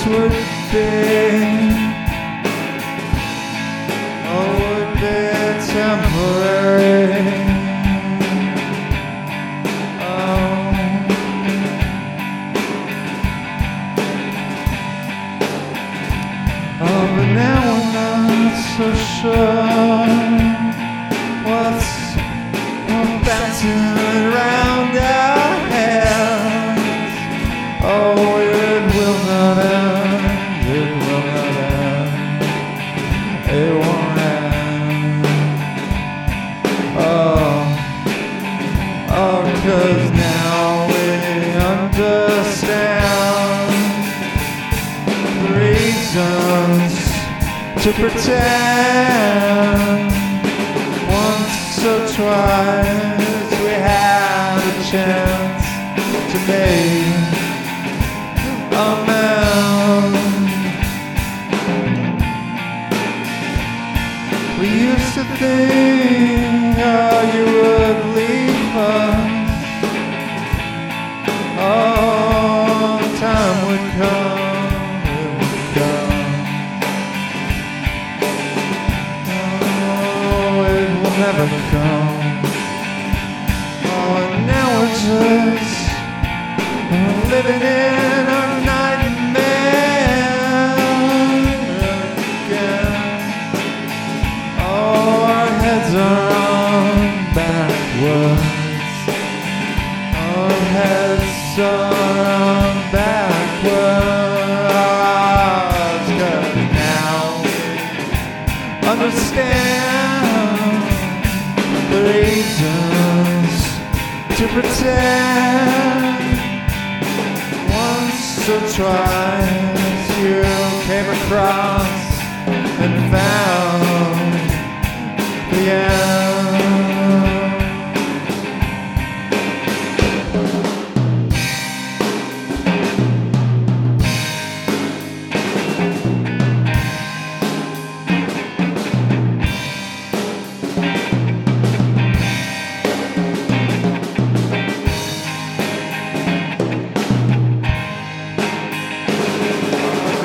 would be, or would be temporary. Oh, but now we're not so sure what's bouncing around our heads. Oh, it will not end, it will not end, it won't end. Oh, 'cause now we understand the reasons to pretend. Once or twice we had a chance to make amends. We used to think how you would leave us. Oh, time would come, it would come. Oh, it will never come. Oh, and now we're just living in a nightmare again. Oh, our heads are on backwards. Our heads are on backwards. 'Cause now we understand the reasons to pretend. Once or twice you came across and found the end.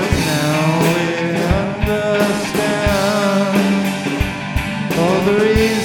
Now we understand all the reasons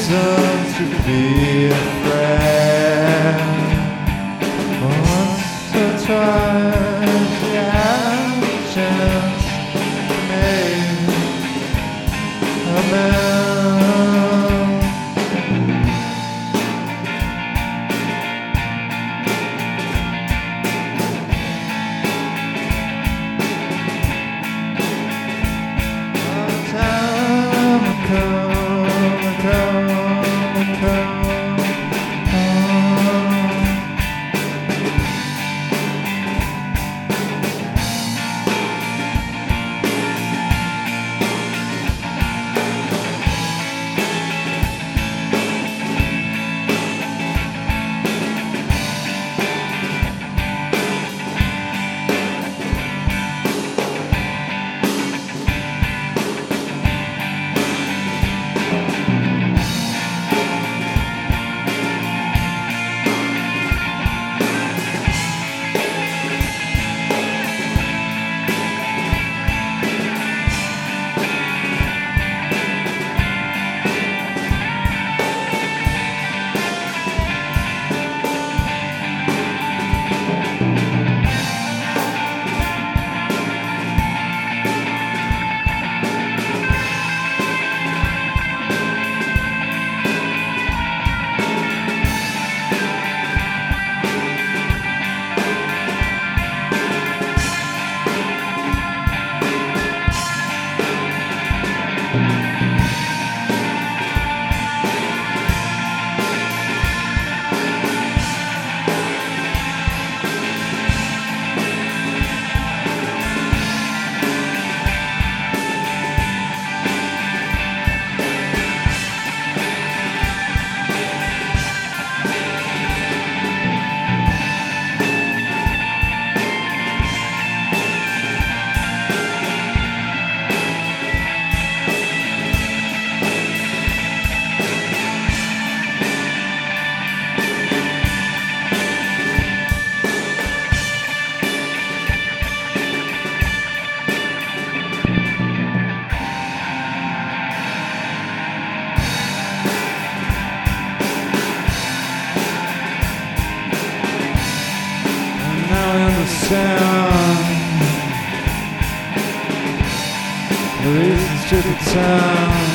reasons to the town.